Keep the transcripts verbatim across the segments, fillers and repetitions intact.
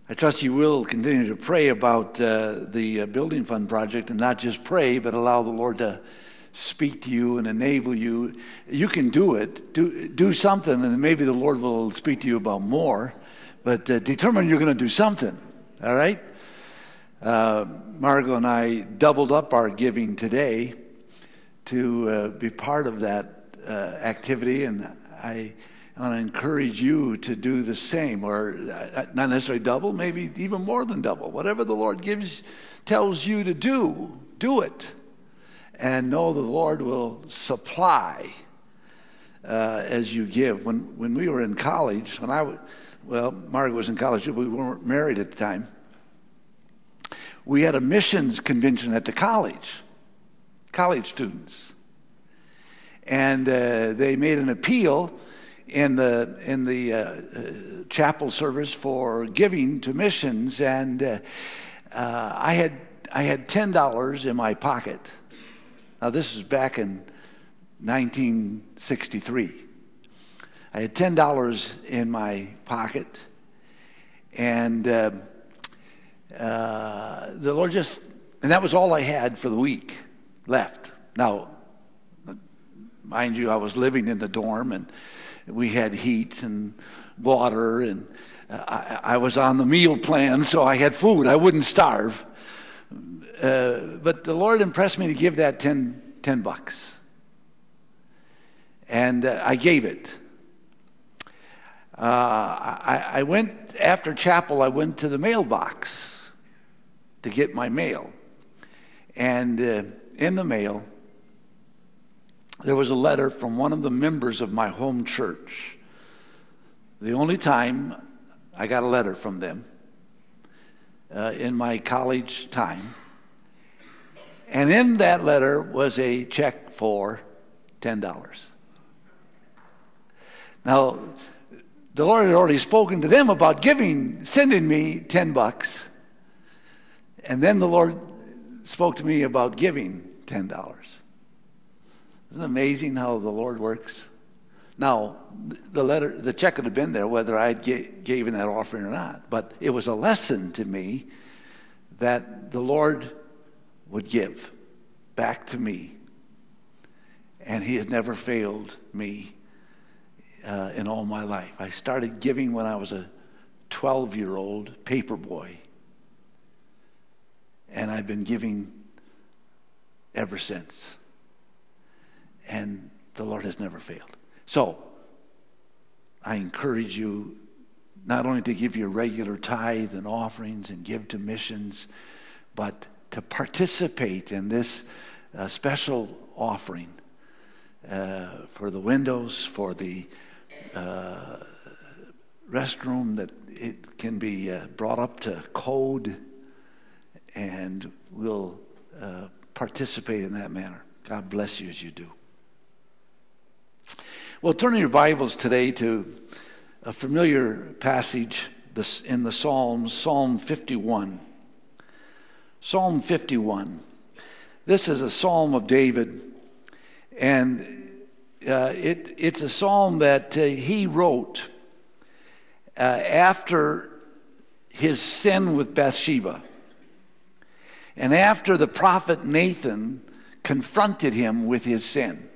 I trust you will continue to pray about uh, the uh, building fund project, and not just pray, but allow the Lord to speak to you and enable you. You can do it. Do do something, and maybe the Lord will speak to you about more. But uh, determine you're going to do something. All right? Uh, Margot and I doubled up our giving today to uh, be part of that uh, activity, and I want to encourage you to do the same, or not necessarily double, maybe even more than double. Whatever the Lord gives, tells you to do, do it. And know the Lord will supply uh, as you give. When when we were in college, when I was, well, Margaret was in college, we weren't married at the time. We had a missions convention at the college, college students. And uh, they made an appeal in the in the uh, uh, chapel service for giving to missions, and uh, uh, I had I had ten dollars in my pocket. Now this is back in nineteen sixty-three. I had ten dollars in my pocket, and uh, uh, the Lord just, and that was all I had for the week left. Now, mind you, I was living in the dorm, and we had heat and water, and uh, I, I was on the meal plan, so I had food. I wouldn't starve. Uh, but the Lord impressed me to give that ten, ten bucks. And uh, I gave it. Uh, I, I went, after chapel, I went to the mailbox to get my mail. And uh, in the mail, there was a letter from one of the members of my home church. The only time I got a letter from them uh, in my college time. And in that letter was a check for ten dollars. Now, the Lord had already spoken to them about giving, sending me ten bucks. And then the Lord spoke to me about giving ten dollars. Isn't it amazing how the Lord works? Now, the letter, the check would have been there whether I gave in that offering or not. But it was a lesson to me that the Lord would give back to me. And he has never failed me uh, in all my life. I started giving when I was a twelve-year-old paper boy. And I've been giving ever since. And the Lord has never failed. So, I encourage you not only to give your regular tithe and offerings and give to missions, but to participate in this uh, special offering uh, for the windows, for the uh, restroom, that it can be uh, brought up to code, and we'll uh, participate in that manner. God bless you as you do. Well, turn your Bibles today to a familiar passage in the Psalms, Psalm fifty-one. Psalm fifty-one. This is a psalm of David, and uh, it, it's a psalm that uh, he wrote uh, after his sin with Bathsheba, and after the prophet Nathan confronted him with his sin.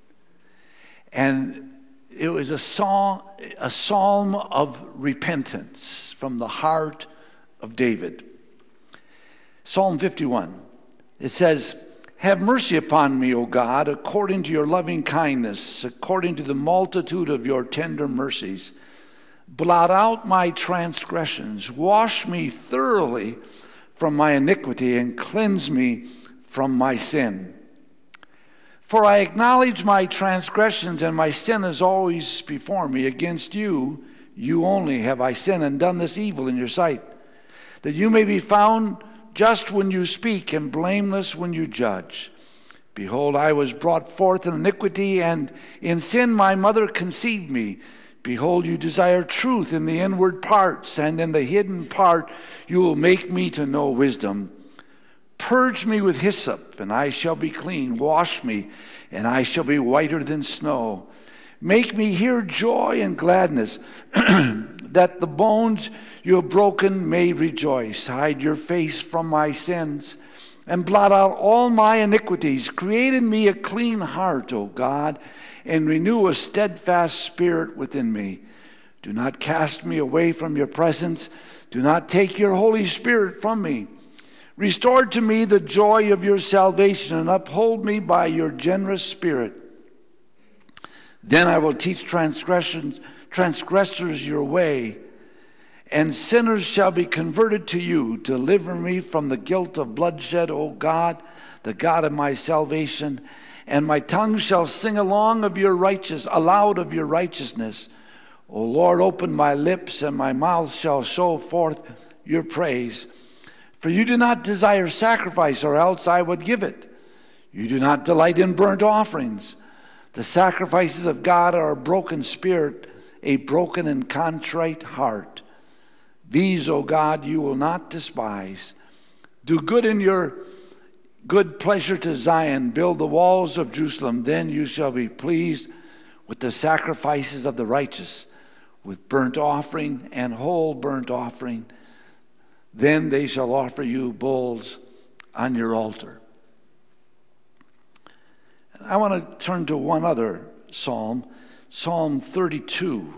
And it was a song, a psalm of repentance from the heart of David. Psalm fifty-one. It says, "Have mercy upon me, O God, according to your loving kindness, according to the multitude of your tender mercies. Blot out my transgressions. Wash me thoroughly from my iniquity and cleanse me from my sin. For I acknowledge my transgressions, and my sin is always before me. Against you, you only have I sinned and done this evil in your sight, that you may be found just when you speak and blameless when you judge. Behold, I was brought forth in iniquity, and in sin my mother conceived me. Behold, you desire truth in the inward parts, and in the hidden part you will make me to know wisdom. Purge me with hyssop, and I shall be clean. Wash me, and I shall be whiter than snow. Make me hear joy and gladness, that the bones you have broken may rejoice. Hide your face from my sins and blot out all my iniquities. Create in me a clean heart, O God, and renew a steadfast spirit within me. Do not cast me away from your presence. Do not take your Holy Spirit from me. Restore to me the joy of your salvation and uphold me by your generous spirit. Then I will teach transgressions, transgressors your way, and sinners shall be converted to you. Deliver me from the guilt of bloodshed, O God, the God of my salvation, and my tongue shall sing along of your righteous, aloud of your righteousness. O Lord, open my lips, and my mouth shall show forth your praise. For you do not desire sacrifice, or else I would give it. You do not delight in burnt offerings. The sacrifices of God are a broken spirit, a broken and contrite heart. These, O God, you will not despise. Do good in your good pleasure to Zion. Build the walls of Jerusalem. Then you shall be pleased with the sacrifices of the righteous, with burnt offering and whole burnt offering. Then they shall offer you bulls on your altar. I want to turn to one other psalm, Psalm thirty-two.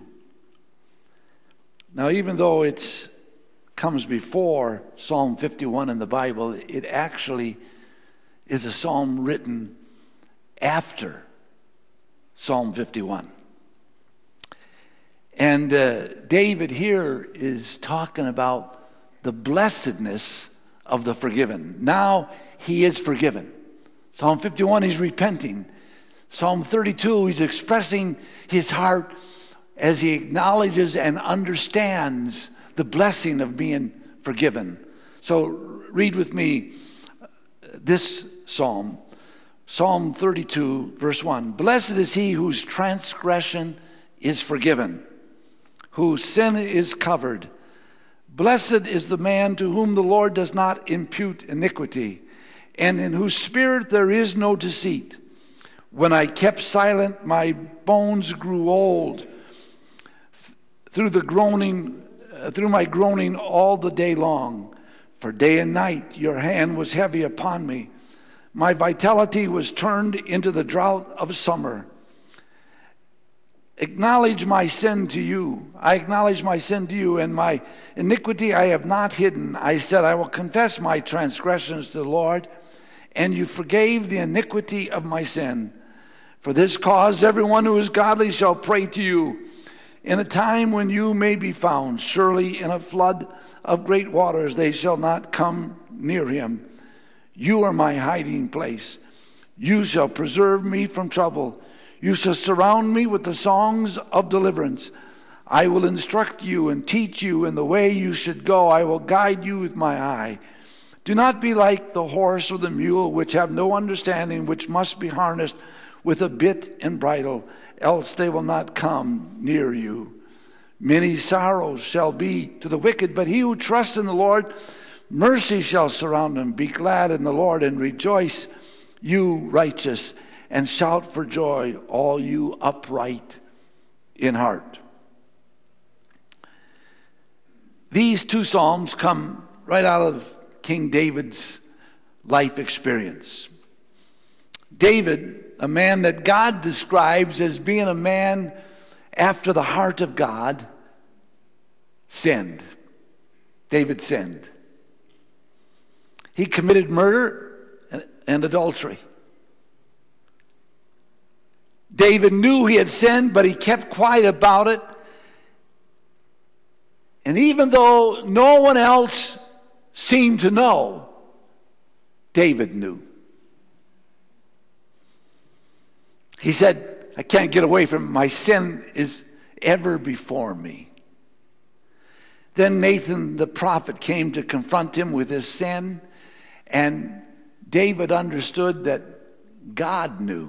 Now, even though it comes before Psalm fifty-one in the Bible, it actually is a psalm written after Psalm fifty-one. And uh, David here is talking about the blessedness of the forgiven. Now he is forgiven. Psalm fifty-one, he's repenting. Psalm thirty-two, he's expressing his heart as he acknowledges and understands the blessing of being forgiven. So read with me this psalm. Psalm thirty-two, verse one. Blessed is he whose transgression is forgiven, whose sin is covered. Blessed is the man to whom the Lord does not impute iniquity, and in whose spirit there is no deceit. When I kept silent, my bones grew old. Through the groaning, uh, through my groaning all the day long, for day and night your hand was heavy upon me. My vitality was turned into the drought of summer. Acknowledge my sin to you. I acknowledge my sin to you, and my iniquity I have not hidden. I said, I will confess my transgressions to the Lord, and you forgave the iniquity of my sin. For this cause everyone who is godly shall pray to you in a time when you may be found. Surely in a flood of great waters they shall not come near him. You are my hiding place. You shall preserve me from trouble. You shall surround me with the songs of deliverance. I will instruct you and teach you in the way you should go. I will guide you with my eye. Do not be like the horse or the mule, which have no understanding, which must be harnessed with a bit and bridle, else they will not come near you. Many sorrows shall be to the wicked, but he who trusts in the Lord, mercy shall surround him. Be glad in the Lord and rejoice, you righteous, and shout for joy, all you upright in heart. These two psalms come right out of King David's life experience. David, a man that God describes as being a man after the heart of God, sinned. David sinned. He committed murder and, and adultery. David knew he had sinned, but he kept quiet about it. And even though no one else seemed to know, David knew. He said, I can't get away from it. My sin is ever before me. Then Nathan the prophet came to confront him with his sin, and David understood that God knew.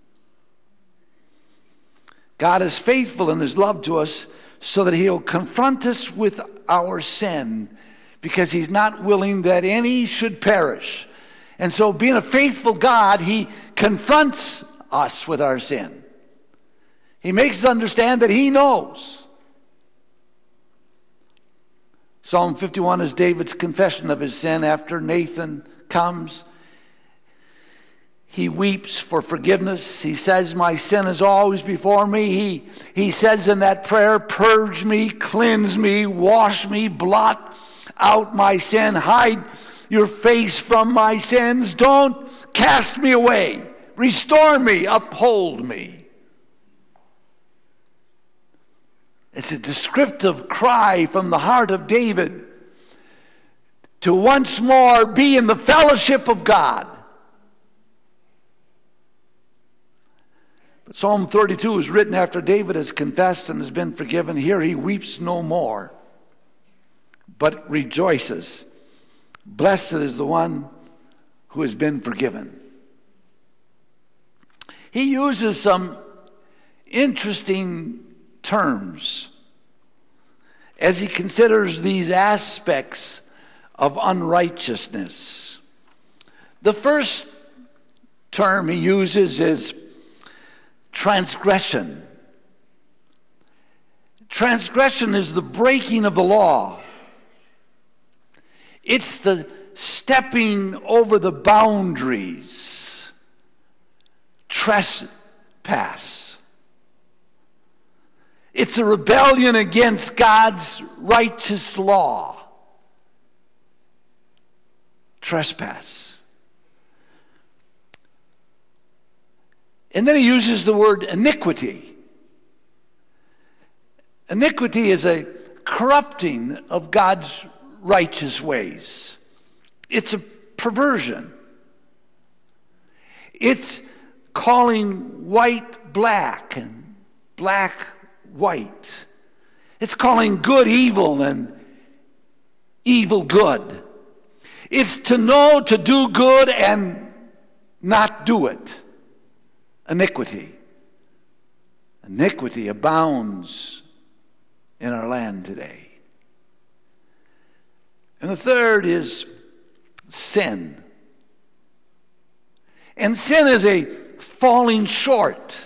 God is faithful in his love to us so that he'll confront us with our sin because he's not willing that any should perish. And so being a faithful God, he confronts us with our sin. He makes us understand that he knows. Psalm fifty-one is David's confession of his sin after Nathan comes. He weeps for forgiveness. He says, my sin is always before me. He, he says in that prayer, purge me, cleanse me, wash me, blot out my sin, hide your face from my sins. Don't cast me away. Restore me, uphold me. It's a descriptive cry from the heart of David to once more be in the fellowship of God. But Psalm thirty-two is written after David has confessed and has been forgiven. Here he weeps no more, but rejoices. Blessed is the one who has been forgiven. He uses some interesting terms as he considers these aspects of unrighteousness. The first term he uses is transgression. Transgression is the breaking of the law. It's the stepping over the boundaries. Trespass. It's a rebellion against God's righteous law. Trespass. And then he uses the word iniquity. Iniquity is a corrupting of God's righteous ways. It's a perversion. It's calling white black and black white. It's calling good evil and evil good. It's to know to do good and not do it. Iniquity. Iniquity abounds in our land today. And the third is sin. And sin is a falling short.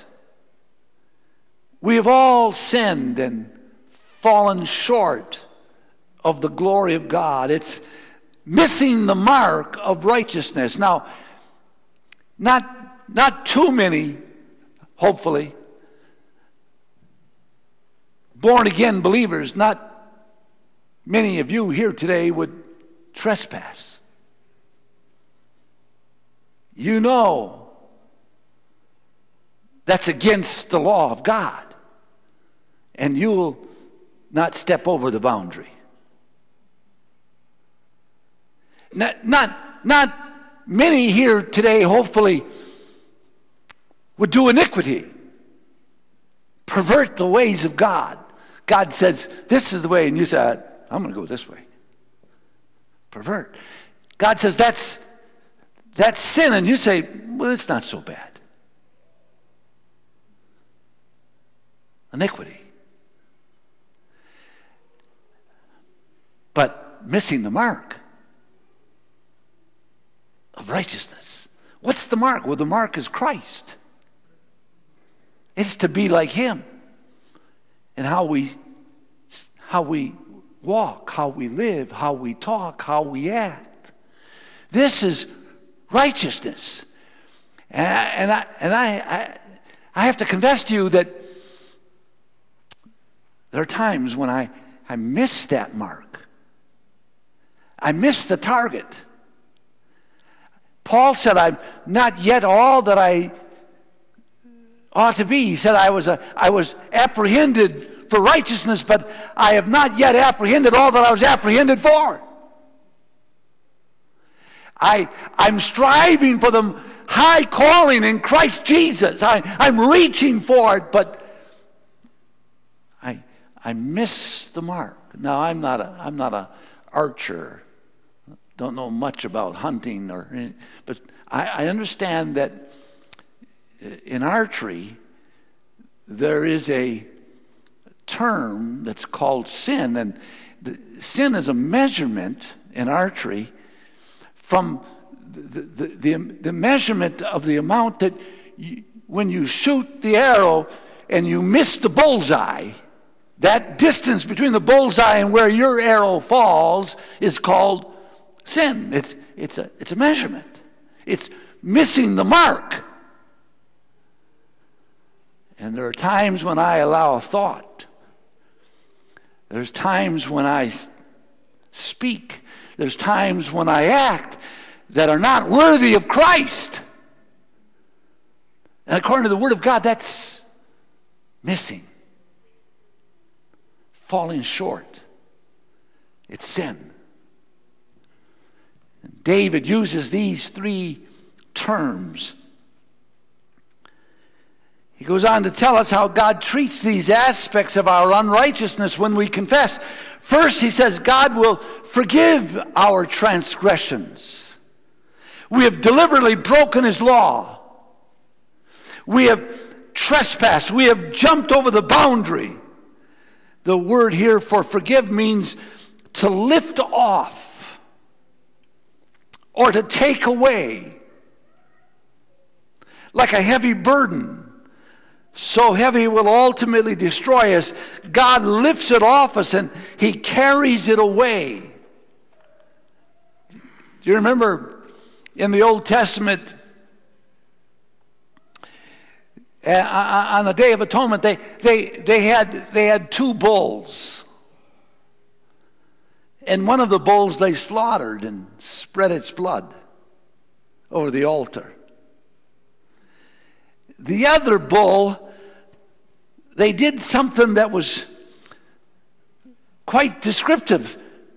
We have all sinned and fallen short of the glory of God. It's missing the mark of righteousness. Now, not Not too many, hopefully, born-again believers, not many of you here today would trespass. You know that's against the law of God, and you'll not step over the boundary. Not, not, not many here today, hopefully, would do iniquity, pervert the ways of God. God says, this is the way, and you say, I'm going to go this way. Pervert. God says, that's, that's sin, and you say, well, it's not so bad. Iniquity. But missing the mark of righteousness. What's the mark? Well, the mark is Christ. It's to be like him in how we, how we walk, how we live, how we talk, how we act. This is righteousness. And I, and I, and I, I, I have to confess to you that there are times when I, I miss that mark. I miss the target. Paul said, I'm not yet all that I ought to be. He said, I was, a, I was apprehended for righteousness, but I have not yet apprehended all that I was apprehended for. I, I'm striving for the high calling in Christ Jesus. I, I'm reaching for it, but I, I miss the mark. Now, I'm not a, I'm not a archer. Don't know much about hunting, or, but I, I understand that in archery, there is a term that's called sin, and the, sin is a measurement in archery from the, the, the, the measurement of the amount that you, when you shoot the arrow and you miss the bullseye, That distance between the bullseye and where your arrow falls is called sin. It's, it's, a, it's a measurement. It's missing the mark. And there are times when I allow a thought. There's times when I speak. There's times when I act that are not worthy of Christ. And according to the Word of God, that's missing. Falling short. It's sin. And David uses these three terms. He goes on to tell us how God treats these aspects of our unrighteousness when we confess. First, he says God will forgive our transgressions. We have deliberately broken his law. We have trespassed. We have jumped over the boundary. The word here for forgive means to lift off or to take away. Like a heavy burden, so heavy it will ultimately destroy us. God lifts it off us and he carries it away. Do you remember in the Old Testament, uh, on the Day of Atonement, they, they, they, had, they had two bulls. And one of the bulls they slaughtered and spread its blood over the altar. The other bull, they did something that was quite descriptive.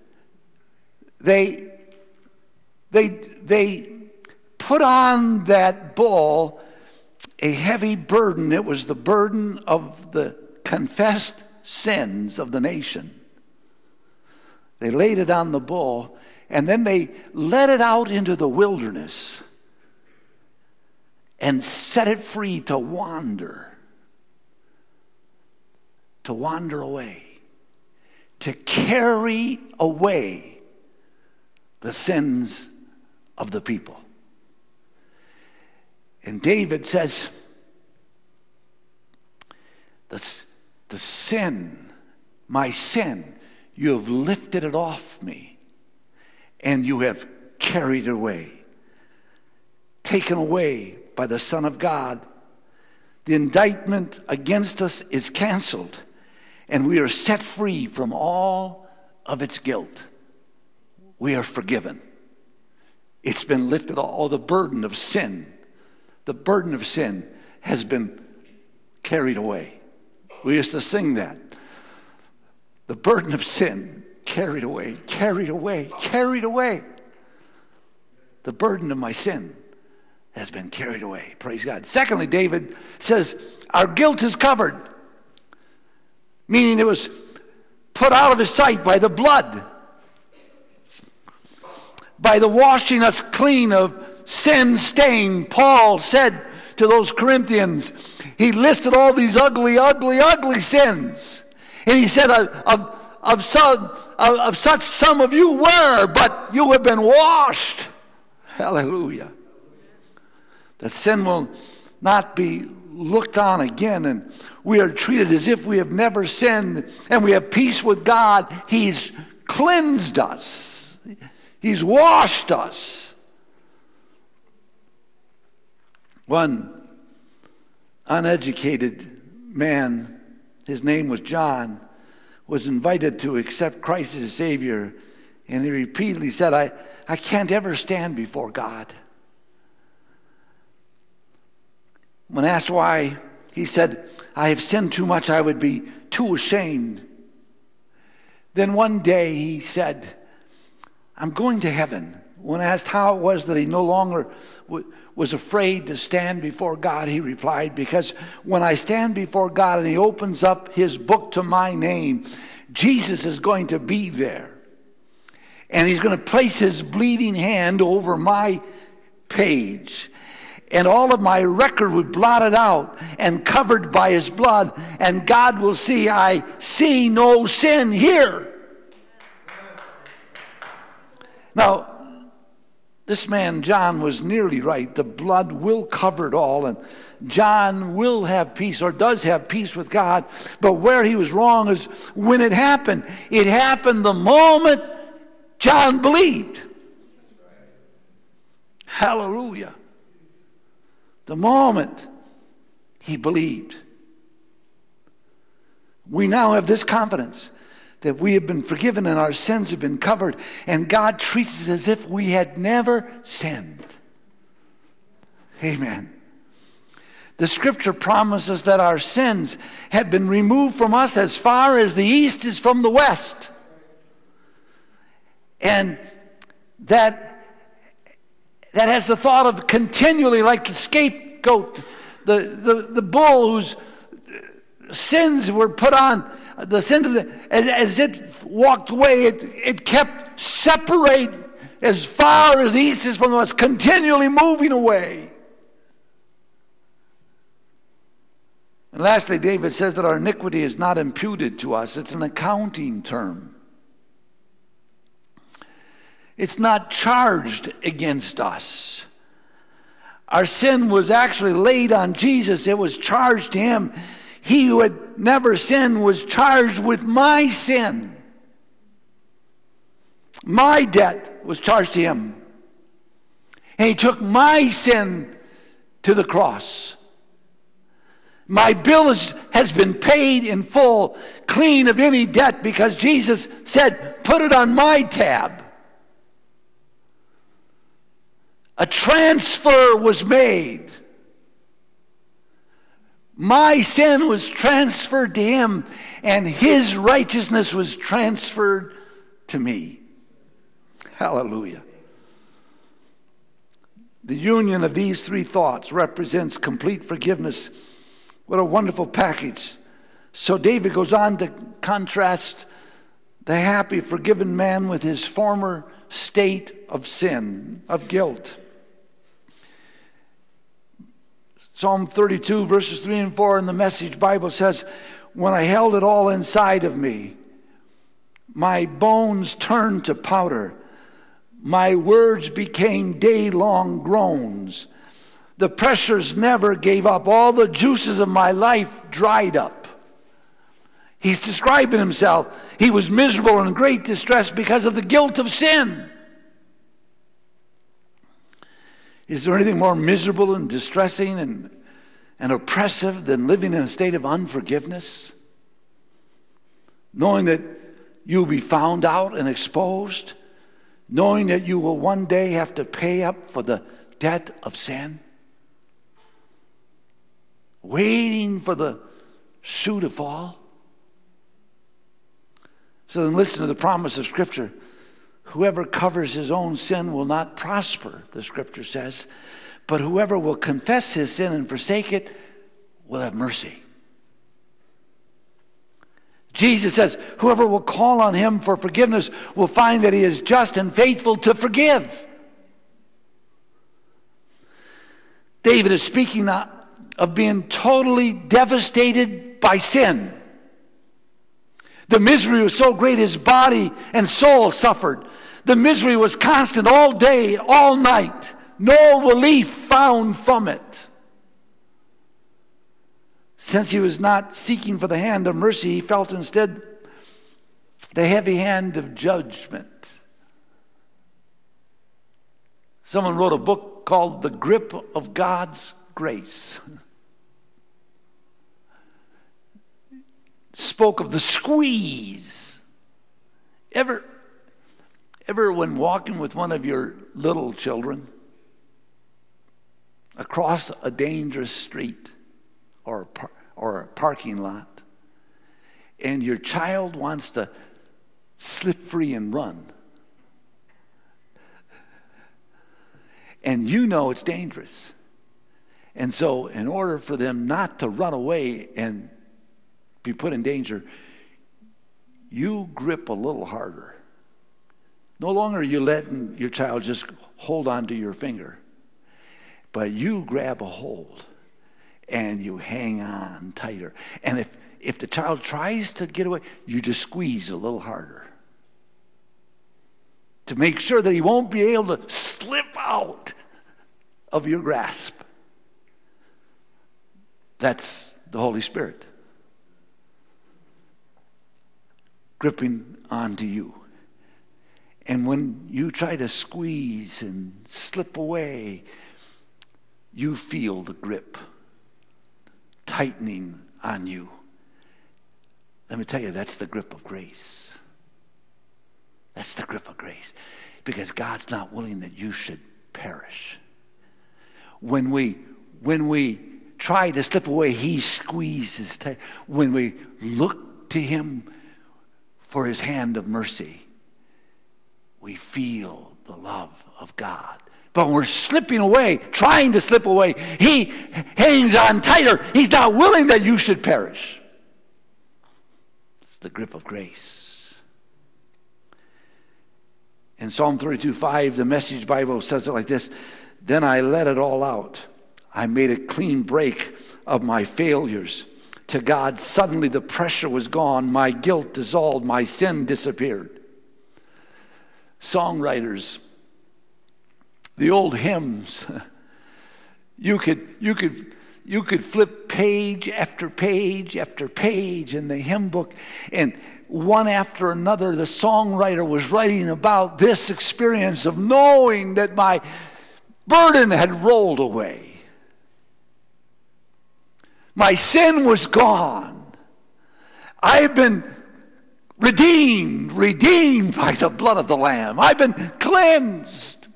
They, they, they put on that bull a heavy burden. It was the burden of the confessed sins of the nation. They laid it on the bull, and then they led it out into the wilderness and set it free to wander, to wander away, to carry away the sins of the people. And David says, the, the sin, my sin, you have lifted it off me, and you have carried it away, taken away by the Son of God. The indictment against us is canceled, and we are set free from all of its guilt. We are forgiven. It's been lifted. All the burden of sin, the burden of sin has been carried away. We used to sing that. The burden of sin carried away, carried away, carried away. The burden of my sin has been carried away. Praise God. Secondly, David says, our guilt is covered. Meaning it was put out of his sight by the blood. By the washing us clean of sin stain. Paul said to those Corinthians, he listed all these ugly, ugly, ugly sins. And he said, of, of, of, some, of, of such some of you were, but you have been washed. Hallelujah. The sin will not be looked on again, and we are treated as if we have never sinned, and we have peace with God. He's cleansed us. He's washed us. One uneducated man, his name was John, was invited to accept Christ as Savior, and he repeatedly said, I, I can't ever stand before God. When asked why, he said, I have sinned too much, I would be too ashamed. Then one day he said, I'm going to heaven. When asked how it was that he no longer w- was afraid to stand before God, he replied, because when I stand before God and he opens up his book to my name, Jesus is going to be there. And he's going to place his bleeding hand over my page. And all of my record would blotted out and covered by his blood. And God will see, I see no sin here. Now, This man, John, was nearly right. The blood will cover it all, and John will have peace, or does have peace with God. But where he was wrong is when it happened. It happened the moment John believed. Hallelujah. The moment he believed. We now have this confidence that we have been forgiven and our sins have been covered, and God treats us as if we had never sinned. Amen. The scripture promises that our sins have been removed from us as far as the east is from the west. And that, that has the thought of continually, like the scapegoat, the, the, the bull whose sins were put on, the sins of the, as, as it walked away, it, it kept separate as far as the east is from the west, continually moving away. And lastly, David says that our iniquity is not imputed to us. It's an accounting term. It's not charged against us. Our sin was actually laid on Jesus. It was charged to him. He who had never sinned was charged with my sin. My debt was charged to him. And he took my sin to the cross. My bill is, has been paid in full, clean of any debt, because Jesus said, put it on my tab. A transfer was made. My sin was transferred to him, and his righteousness was transferred to me. Hallelujah. The union of these three thoughts represents complete forgiveness. What a wonderful package. So David goes on to contrast the happy, forgiven man with his former state of sin, of guilt. Psalm thirty-two, verses three and four in the Message Bible says, when I held it all inside of me, my bones turned to powder. My words became day-long groans. The pressures never gave up. All the juices of my life dried up. He's describing himself. He was miserable and in great distress because of the guilt of sin. Is there anything more miserable and distressing and, and oppressive than living in a state of unforgiveness? Knowing that you'll be found out and exposed? Knowing that you will one day have to pay up for the debt of sin? Waiting for the shoe to fall? So then listen to the promise of Scripture. Whoever covers his own sin will not prosper, the Scripture says. But whoever will confess his sin and forsake it will have mercy. Jesus says, whoever will call on him for forgiveness will find that he is just and faithful to forgive. David is speaking of being totally devastated by sin. The misery was so great his body and soul suffered. The misery was constant all day, all night. No relief found from it. Since he was not seeking for the hand of mercy, he felt instead the heavy hand of judgment. Someone wrote a book called The Grip of God's Grace. Spoke of the squeeze. Ever, ever when walking with one of your little children across a dangerous street or a, par- or a parking lot, and your child wants to slip free and run, and you know it's dangerous, and so in order for them not to run away and be put in danger, you grip a little harder. No longer are you letting your child just hold on to your finger, but you grab a hold and you hang on tighter. And if, if the child tries to get away, you just squeeze a little harder to make sure that he won't be able to slip out of your grasp. That's the Holy Spirit gripping onto you. And when you try to squeeze and slip away, you feel the grip tightening on you. Let me tell you, that's the grip of grace. That's the grip of grace. Because God's not willing that you should perish. When we, when we try to slip away, he squeezes tight. When we look to him for his hand of mercy, we feel the love of God. But when we're slipping away, trying to slip away, he hangs on tighter. He's not willing that you should perish. It's the grip of grace. In Psalm thirty-two five, the Message Bible says it like this: then I let it all out. I made a clean break of my failures. To God, suddenly the pressure was gone. My guilt dissolved. My sin disappeared. Songwriters, the old hymns, you could, you could, you could flip page after page after page in the hymn book, and one after another, the songwriter was writing about this experience of knowing that my burden had rolled away. My sin was gone. I've been redeemed, redeemed by the blood of the Lamb. I've been cleansed.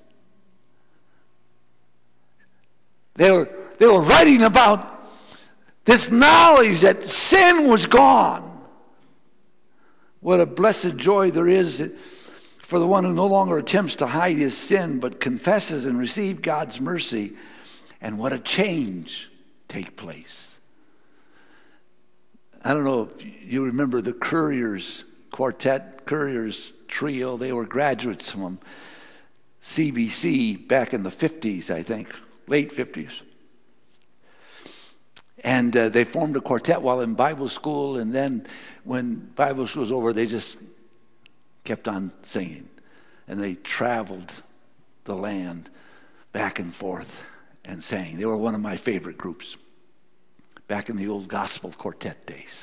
They were, they were writing about this knowledge that sin was gone. What a blessed joy there is for the one who no longer attempts to hide his sin, but confesses and receives God's mercy. And what a change take place. I don't know if you remember the Couriers Quartet, Couriers Trio. They were graduates from C B C back in the fifties, I think, late fifties. And uh, they formed a quartet while in Bible school, and then when Bible school was over, they just kept on singing. And they traveled the land back and forth and sang. They were one of my favorite groups back in the old gospel quartet days.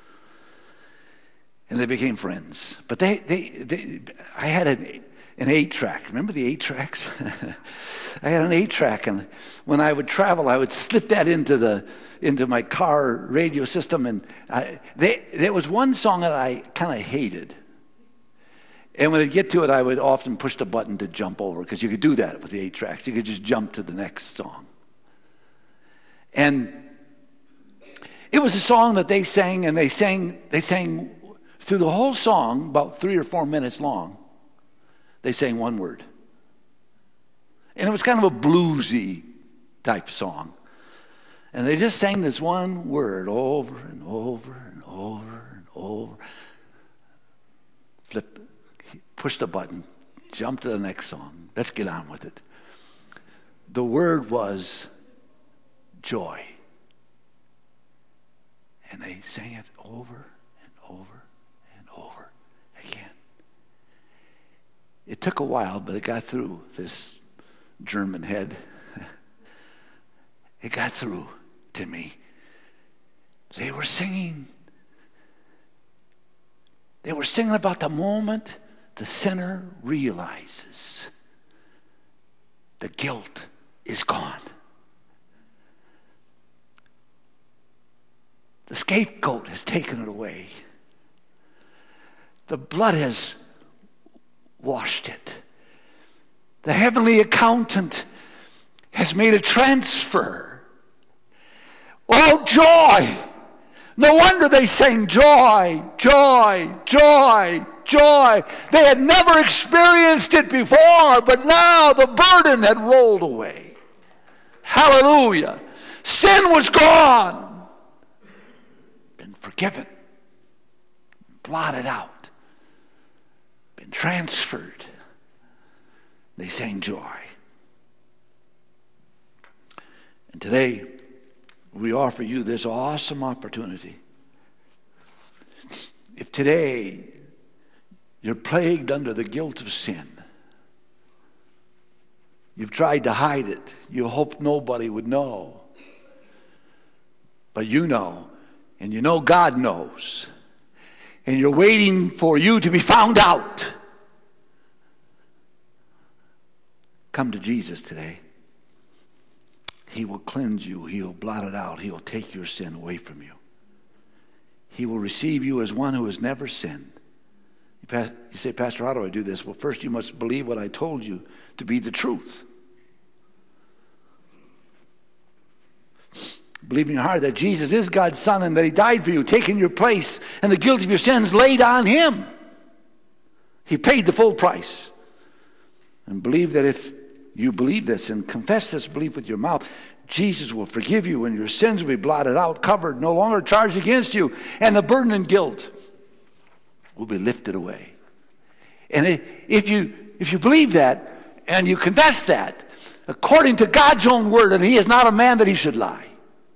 And they became friends. But they, they, they I had an, an eight-track. Remember the eight-tracks? I had an eight-track, and when I would travel, I would slip that into the into my car radio system. And I, they, there was one song that I kind of hated. And when I'd get to it, I would often push the button to jump over, because you could do that with the eight-tracks. You could just jump to the next song. And it was a song that they sang, and they sang, they sang through the whole song, about three or four minutes long. They sang one word. And it was kind of a bluesy type song. And they just sang this one word over and over and over and over. Flip, push the button, jump to the next song. Let's get on with it. The word was joy. And they sang it over and over and over again. It took a while, but it got through this German head. It got through to me. They were singing. They were singing about the moment the sinner realizes the guilt is gone. The scapegoat has taken it away. The blood has washed it. The heavenly accountant has made a transfer. Oh, joy! No wonder they sang joy, joy, joy, joy. They had never experienced it before, but now the burden had rolled away. Hallelujah. Sin was gone. Been forgiven. Blotted out. Been transferred. They sang joy. And today, we offer you this awesome opportunity. If today you're plagued under the guilt of sin, You've tried to hide it. You hoped nobody would know. But you know, and you know God knows. And you're waiting for you to be found out. Come to Jesus today. He will cleanse you. He will blot it out. He will take your sin away from you. He will receive you as one who has never sinned. You say, Pastor, how do I do this? Well, first you must believe what I told you to be the truth. Believe in your heart that Jesus is God's Son and that He died for you, taking your place, and the guilt of your sins laid on Him. He paid the full price. And believe that if you believe this and confess this belief with your mouth, Jesus will forgive you and your sins will be blotted out, covered, no longer charged against you, and the burden and guilt will be lifted away. And if you if you believe that and you confess that, according to God's own word, and He is not a man that He should lie,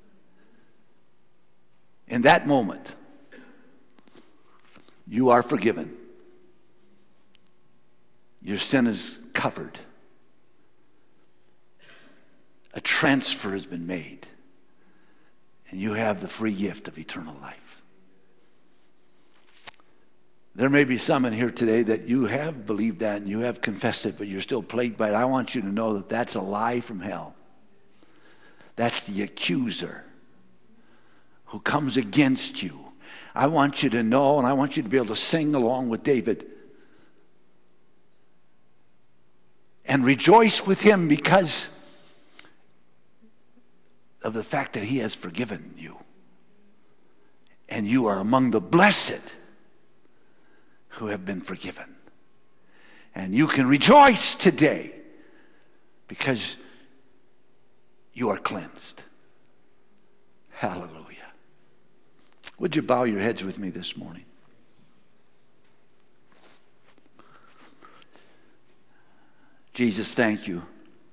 in that moment, you are forgiven. Your sin is covered. A transfer has been made. And you have the free gift of eternal life. There may be some in here today that you have believed that and you have confessed it, but you're still plagued by it. I want you to know that that's a lie from hell. That's the accuser who comes against you. I want you to know, and I want you to be able to sing along with David and rejoice with him because of the fact that He has forgiven you. And you are among the blessed who have been forgiven. And you can rejoice today because you are cleansed. Hallelujah. Would you bow your heads with me this morning? Jesus, thank you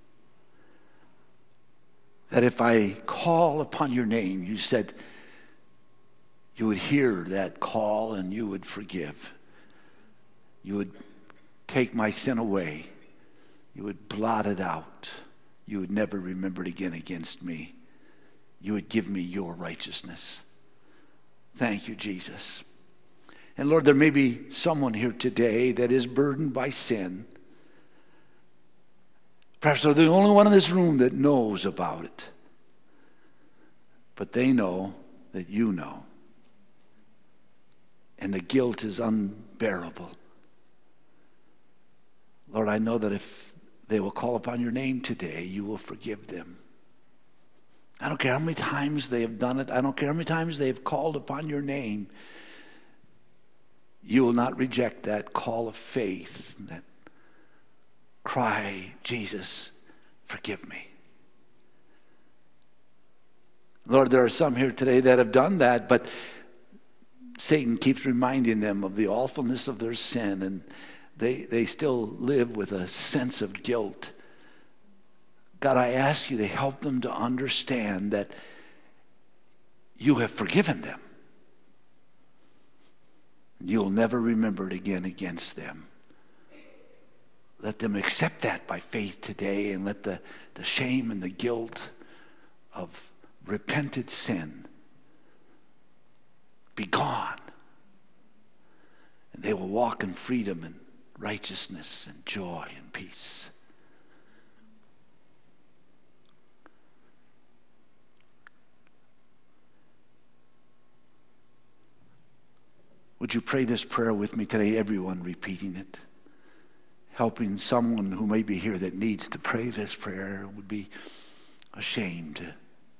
that if I call upon your name, you said you would hear that call and you would forgive. You would take my sin away. You would blot it out. You would never remember it again against me. You would give me your righteousness. Thank you, Jesus. And Lord, there may be someone here today that is burdened by sin. Perhaps they're the only one in this room that knows about it. But they know that you know. And the guilt is unbearable. Lord, I know that if they will call upon your name today, you will forgive them. I don't care how many times they have done it. I don't care how many times they have called upon your name. You will not reject that call of faith, that cry, Jesus, forgive me. Lord, there are some here today that have done that, but Satan keeps reminding them of the awfulness of their sin, and they, they still live with a sense of guilt. God, I ask you to help them to understand that you have forgiven them. You'll never remember it again against them. Let them accept that by faith today, and let the, the shame and the guilt of repented sin be gone. And they will walk in freedom and righteousness and joy and peace. Would you pray this prayer with me today, everyone repeating it? Helping someone who may be here that needs to pray this prayer would be ashamed to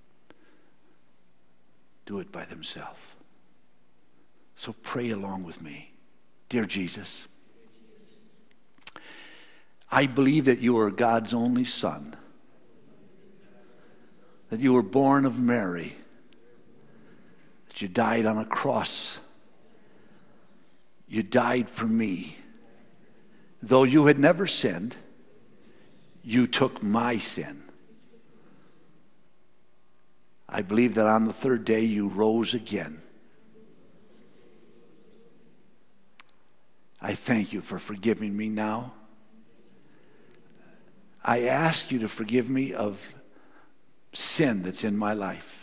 do it by themselves. So pray along with me. Dear Jesus, I believe that you are God's only Son, that you were born of Mary, that you died on a cross. You died for me. Though you had never sinned, you took my sin. I believe that on the third day you rose again. I thank you for forgiving me now. I ask you to forgive me of sin that's in my life.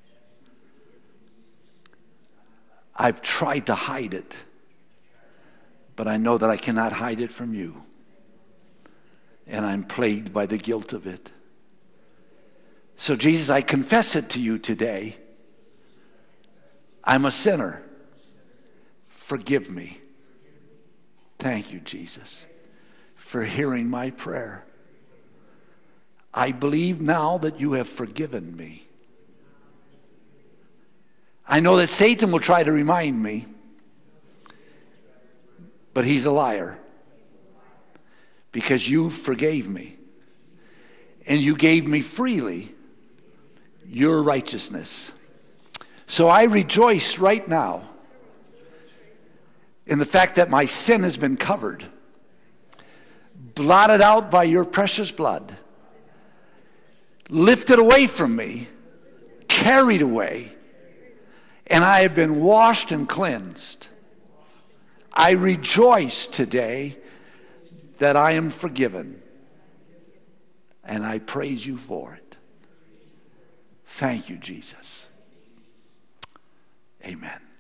I've tried to hide it, but I know that I cannot hide it from you. And I'm plagued by the guilt of it. So Jesus, I confess it to you today. I'm a sinner. Forgive me. Thank you, Jesus, for hearing my prayer. I believe now that you have forgiven me. I know that Satan will try to remind me, but he's a liar, because you forgave me and you gave me freely your righteousness. So I rejoice right now in the fact that my sin has been covered, blotted out by your precious blood, lifted away from me, carried away, and I have been washed and cleansed. I rejoice today that I am forgiven, and I praise you for it. Thank you, Jesus. Amen.